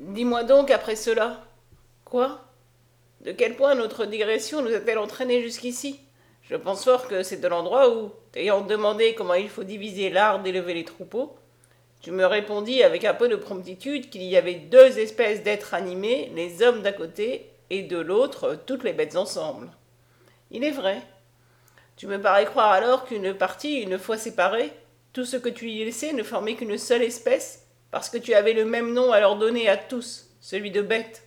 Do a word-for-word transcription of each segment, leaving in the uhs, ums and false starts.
Dis-moi donc après cela. Quoi? De quel point notre digression nous a-t-elle entraînés jusqu'ici? Je pense fort que c'est de l'endroit où, t'ayant demandé comment il faut diviser l'art d'élever les troupeaux, tu me répondis avec un peu de promptitude qu'il y avait deux espèces d'êtres animés, les hommes d'un côté et de l'autre toutes les bêtes ensemble. Il est vrai. Tu me parais croire alors qu'une partie, une fois séparée, tout ce que tu y laissais ne formait qu'une seule espèce, parce que tu avais le même nom à leur donner à tous, celui de bête.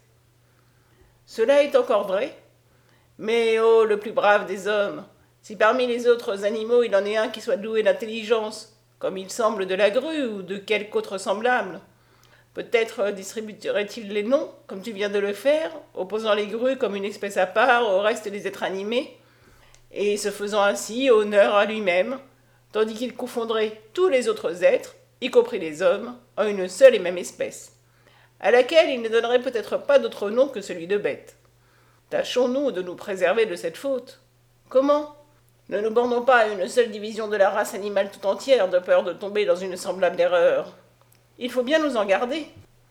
Cela est encore vrai. Mais oh, le plus brave des hommes, si parmi les autres animaux il en est un qui soit doué d'intelligence, comme il semble de la grue ou de quelque autre semblable, peut-être distribuerait-il les noms, comme tu viens de le faire, opposant les grues comme une espèce à part au reste des êtres animés, et se faisant ainsi honneur à lui-même, tandis qu'il confondrait tous les autres êtres, y compris les hommes, en une seule et même espèce, à laquelle il ne donnerait peut-être pas d'autre nom que celui de bête. Tâchons-nous de nous préserver de cette faute. Comment? Ne nous bornons pas à une seule division de la race animale tout entière, de peur de tomber dans une semblable erreur. Il faut bien nous en garder.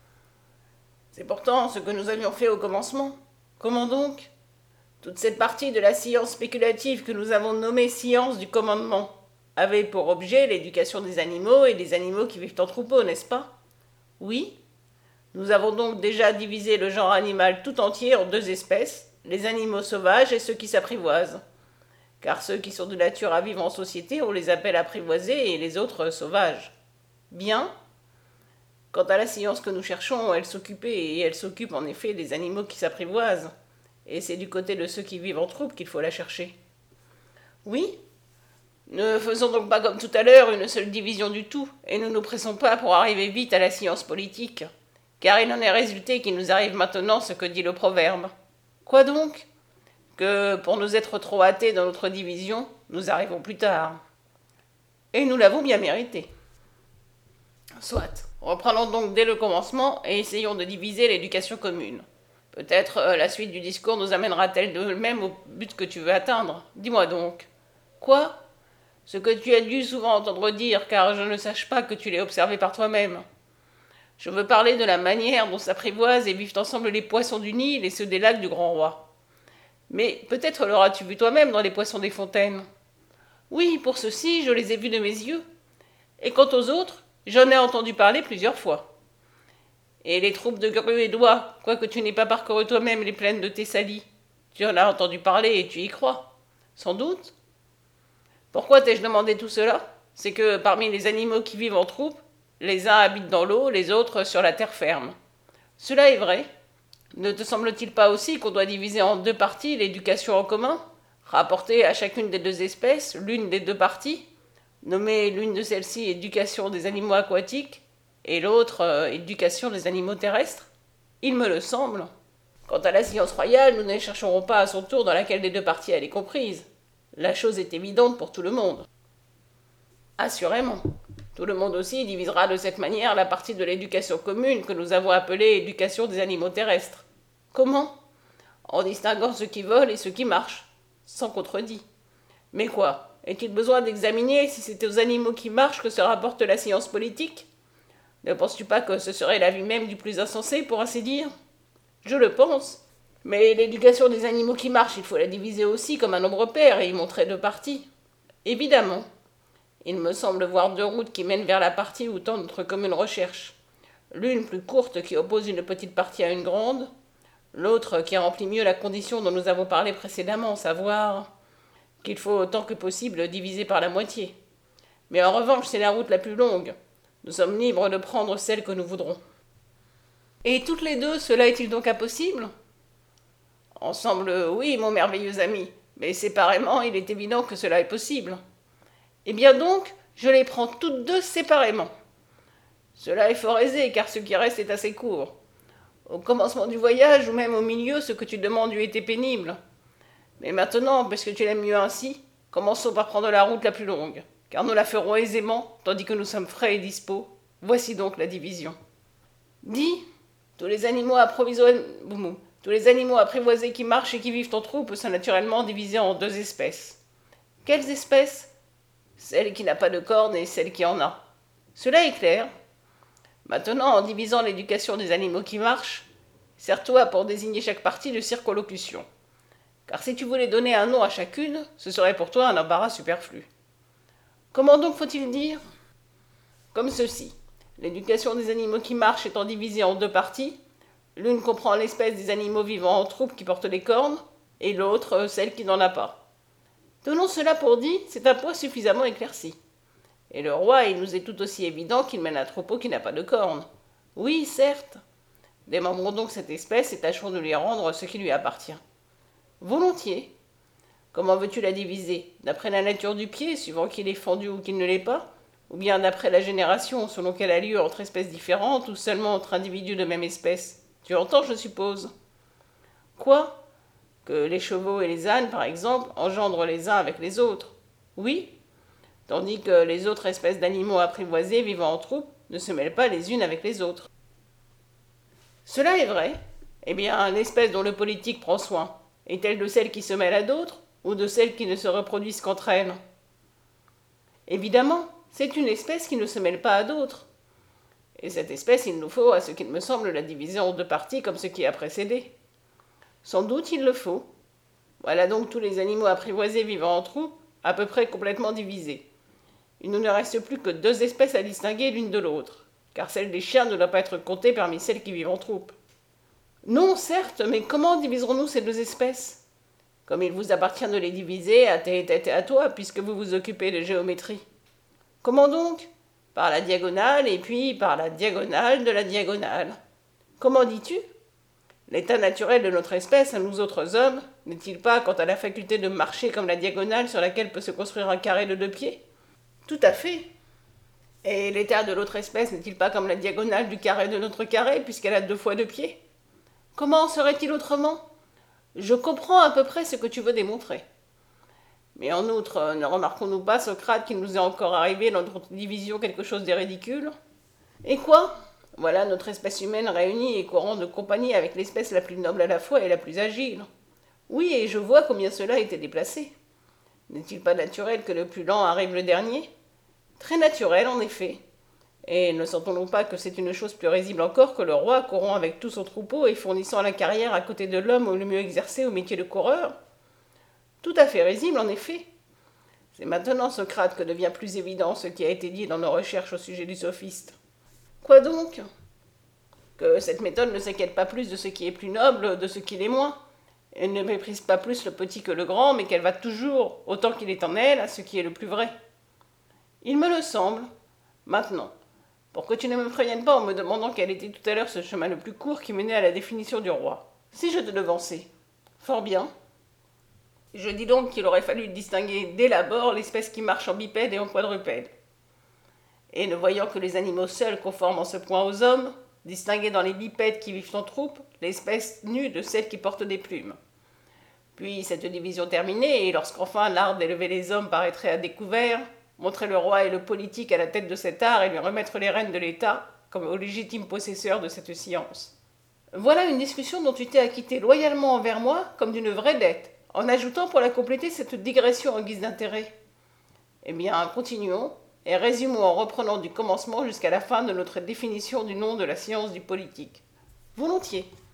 C'est pourtant ce que nous avions fait au commencement. Comment donc? Toute cette partie de la science spéculative que nous avons nommée science du commandement avait pour objet l'éducation des animaux et des animaux qui vivent en troupeau, n'est-ce pas? Oui. Nous avons donc déjà divisé le genre animal tout entier en deux espèces, les animaux sauvages et ceux qui s'apprivoisent. Car ceux qui sont de nature à vivre en société, on les appelle apprivoisés et les autres sauvages. Bien. Quant à la science que nous cherchons, elle s'occupait et elle s'occupe en effet des animaux qui s'apprivoisent. Et c'est du côté de ceux qui vivent en troupe qu'il faut la chercher. Oui. Ne faisons donc pas comme tout à l'heure une seule division du tout, et ne nous pressons pas pour arriver vite à la science politique. Car il en est résulté qu'il nous arrive maintenant ce que dit le proverbe. Quoi donc? Que pour nous être trop hâtés dans notre division, nous arrivons plus tard. Et nous l'avons bien mérité. Soit. Reprenons donc dès le commencement et essayons de diviser l'éducation commune. Peut-être euh, la suite du discours nous amènera-t-elle de même au but que tu veux atteindre. Dis-moi donc. Quoi? Ce que tu as dû souvent entendre dire, car je ne sache pas que tu l'aies observé par toi-même. Je veux parler de la manière dont s'apprivoisent et vivent ensemble les poissons du Nil et ceux des lacs du Grand Roi. Mais peut-être l'auras-tu vu toi-même dans les poissons des fontaines. Oui, pour ceux-ci, je les ai vus de mes yeux. Et quant aux autres, j'en ai entendu parler plusieurs fois. Et les troupes de grues et d'oies, quoique tu n'aies pas parcouru toi-même les plaines de Thessalie, tu en as entendu parler et tu y crois. Sans doute. Pourquoi t'ai-je demandé tout cela? C'est que parmi les animaux qui vivent en troupe, les uns habitent dans l'eau, les autres sur la terre ferme. Cela est vrai. Ne te semble-t-il pas aussi qu'on doit diviser en deux parties l'éducation en commun, rapporter à chacune des deux espèces l'une des deux parties, nommer l'une de celles-ci éducation des animaux aquatiques et l'autre euh, éducation des animaux terrestres? Il me le semble. Quant à la science royale, nous ne chercherons pas à son tour dans laquelle des deux parties elle est comprise. La chose est évidente pour tout le monde. Assurément. Tout le monde aussi divisera de cette manière la partie de l'éducation commune que nous avons appelée éducation des animaux terrestres. Comment? En distinguant ceux qui volent et ceux qui marchent, sans contredit. Mais quoi? Est-il besoin d'examiner si c'est aux animaux qui marchent que se rapporte la science politique? Ne penses-tu pas que ce serait la vie même du plus insensé, pour ainsi dire? Je le pense. Mais l'éducation des animaux qui marchent, il faut la diviser aussi comme un nombre pair et y montrer deux parties. Évidemment. Il me semble voir deux routes qui mènent vers la partie où tend notre commune recherche. L'une plus courte qui oppose une petite partie à une grande, l'autre qui remplit mieux la condition dont nous avons parlé précédemment, savoir qu'il faut autant que possible diviser par la moitié. Mais en revanche, c'est la route la plus longue. Nous sommes libres de prendre celle que nous voudrons. Et toutes les deux, cela est-il donc impossible? Ensemble, oui, mon merveilleux ami, mais séparément, il est évident que cela est possible. Eh bien donc, je les prends toutes deux séparément. Cela est fort aisé, car ce qui reste est assez court. Au commencement du voyage, ou même au milieu, ce que tu demandes eût été pénible. Mais maintenant, puisque tu l'aimes mieux ainsi, commençons par prendre la route la plus longue, car nous la ferons aisément, tandis que nous sommes frais et dispos. Voici donc la division. Dis, tous les animaux approvisionn... tous les animaux apprivoisés qui marchent et qui vivent en troupe sont naturellement divisés en deux espèces. Quelles espèces? Celle qui n'a pas de cornes et celle qui en a. Cela est clair. Maintenant, en divisant l'éducation des animaux qui marchent, sers-toi pour désigner chaque partie de circonlocution. Car si tu voulais donner un nom à chacune, ce serait pour toi un embarras superflu. Comment donc faut-il dire? Comme ceci. L'éducation des animaux qui marchent étant divisée en deux parties, l'une comprend l'espèce des animaux vivant en troupe qui portent des cornes, et l'autre celle qui n'en a pas. Tenons cela pour dit, c'est un point suffisamment éclairci. Et le roi, il nous est tout aussi évident qu'il mène un troupeau qui n'a pas de cornes. Oui, certes. Démembrons donc cette espèce et tâchons de lui rendre ce qui lui appartient. Volontiers. Comment veux-tu la diviser? D'après la nature du pied, suivant qu'il est fendu ou qu'il ne l'est pas? Ou bien d'après la génération, selon qu'elle a lieu entre espèces différentes, ou seulement entre individus de même espèce? Tu entends, je suppose? Quoi? Que les chevaux et les ânes, par exemple, engendrent les uns avec les autres? Oui. Tandis que les autres espèces d'animaux apprivoisés vivant en troupe ne se mêlent pas les unes avec les autres. Cela est vrai. Eh bien, l'espèce dont le politique prend soin, est-elle de celles qui se mêlent à d'autres, ou de celles qui ne se reproduisent qu'entre elles? Évidemment, c'est une espèce qui ne se mêle pas à d'autres. Et cette espèce, il nous faut, à ce qu'il me semble, la diviser en deux parties comme ce qui a précédé. Sans doute il le faut. Voilà donc tous les animaux apprivoisés vivant en troupe, à peu près complètement divisés. Il ne nous reste plus que deux espèces à distinguer l'une de l'autre, car celle des chiens ne doit pas être comptée parmi celles qui vivent en troupe. Non, certes, mais comment diviserons-nous ces deux espèces? Comme il vous appartient de les diviser à tes têtes et à toi, puisque vous vous occupez de géométrie. Comment donc? Par la diagonale, et puis par la diagonale de la diagonale. Comment dis-tu? L'état naturel de notre espèce, à nous autres hommes, n'est-il pas quant à la faculté de marcher comme la diagonale sur laquelle peut se construire un carré de deux pieds? Tout à fait. Et l'état de l'autre espèce n'est-il pas comme la diagonale du carré de notre carré, puisqu'elle a deux fois deux pieds? Comment serait-il autrement? Je comprends à peu près ce que tu veux démontrer. Mais en outre, ne remarquons-nous pas, Socrate, qu'il nous est encore arrivé dans notre division quelque chose de ridicule? Et quoi? Voilà notre espèce humaine réunie et courant de compagnie avec l'espèce la plus noble à la fois et la plus agile. Oui, et je vois combien cela était déplacé. N'est-il pas naturel que le plus lent arrive le dernier? Très naturel, en effet. Et ne sentons-nous pas que c'est une chose plus risible encore que le roi courant avec tout son troupeau et fournissant la carrière à côté de l'homme le mieux exercé au métier de coureur? Tout à fait risible, en effet. C'est maintenant, Socrate, que devient plus évident ce qui a été dit dans nos recherches au sujet du sophiste. Quoi donc? Que cette méthode ne s'inquiète pas plus de ce qui est plus noble, de ce qui l'est moins. Elle ne méprise pas plus le petit que le grand, mais qu'elle va toujours, autant qu'il est en elle, à ce qui est le plus vrai. Il me le semble. Maintenant, pour que tu ne me préviennes pas en me demandant quel était tout à l'heure ce chemin le plus court qui menait à la définition du roi. Si je te devançais. Fort bien. Je dis donc qu'il aurait fallu distinguer dès l'abord l'espèce qui marche en bipède et en quadrupède. Et ne voyant que les animaux seuls conforment en ce point aux hommes, distinguer dans les bipèdes qui vivent en troupe l'espèce nue de celle qui porte des plumes. Puis, cette division terminée, et lorsqu'enfin l'art d'élever les hommes paraîtrait à découvert, montrer le roi et le politique à la tête de cet art et lui remettre les rênes de l'État comme au légitime possesseur de cette science. Voilà une discussion dont tu t'es acquitté loyalement envers moi comme d'une vraie dette, en ajoutant pour la compléter cette digression en guise d'intérêt. Eh bien, continuons, et résumons en reprenant du commencement jusqu'à la fin de notre définition du nom de la science du politique. Volontiers.